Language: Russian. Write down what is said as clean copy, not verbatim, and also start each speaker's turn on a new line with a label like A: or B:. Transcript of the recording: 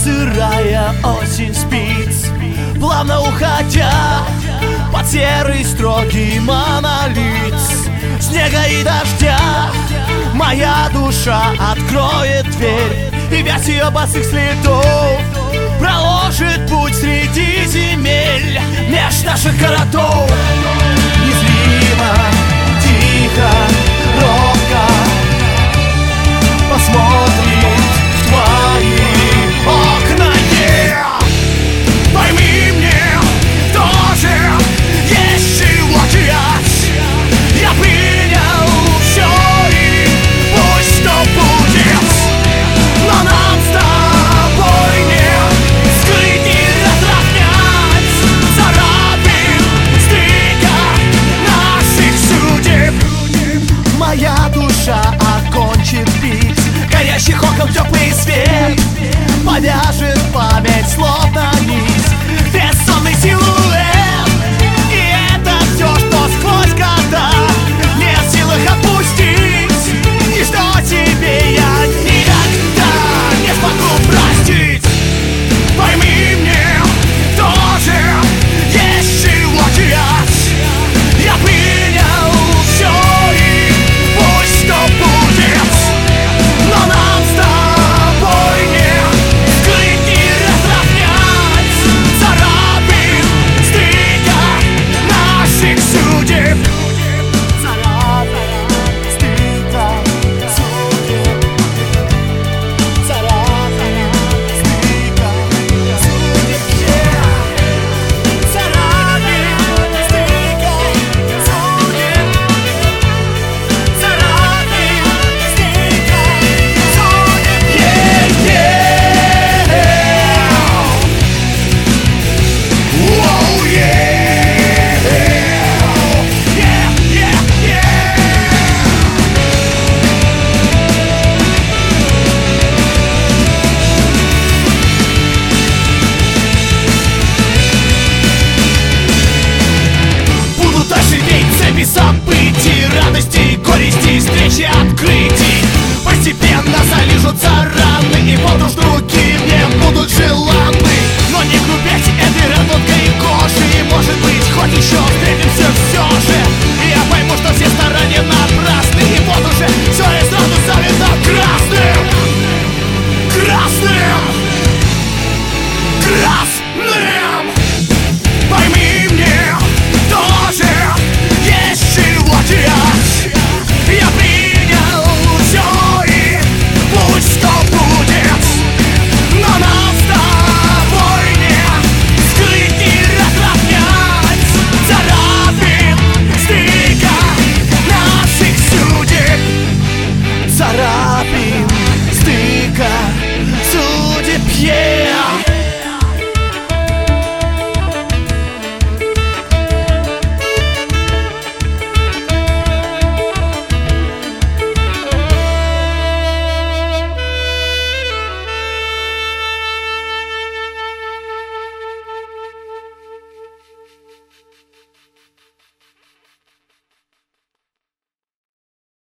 A: сырая осень спит, плавно уходя под серый строгий монолит снега и дождя. Моя душа откроет дверь, и вязь ее босых следов проложит путь среди земель меж наших городов. Незримо, тихо, робко посмотрит в твои окна. Пойми мне, тоже есть чего терять. Я принял все, и пусть что будет, но нам с тобой не скрыть и разровнять царапин стыка наших судеб. Моя душа окончит бить горящих окон теплый свет, повяжет память словно нить бессонный силуэт. И это все, что сквозь года не в силах отпустить, и что тебе я никогда не смогу простить. Пойми мне, тоже есть чего терять. Я принял все, и пусть что будет, но нам с тобой не скрыть и разровнять царапин стыка наших судеб. Царапин стыка судеб. Царапин стыка судеб. Царапин стыка судеб. Царапин стыка будут оживить цепи событий, радости, горести, встречи, открытий. Постепенно залижутся раны, и вот уж другие мне будут желанны. Но не грубеть этой работкой кожи, и может быть хоть еще встретимся в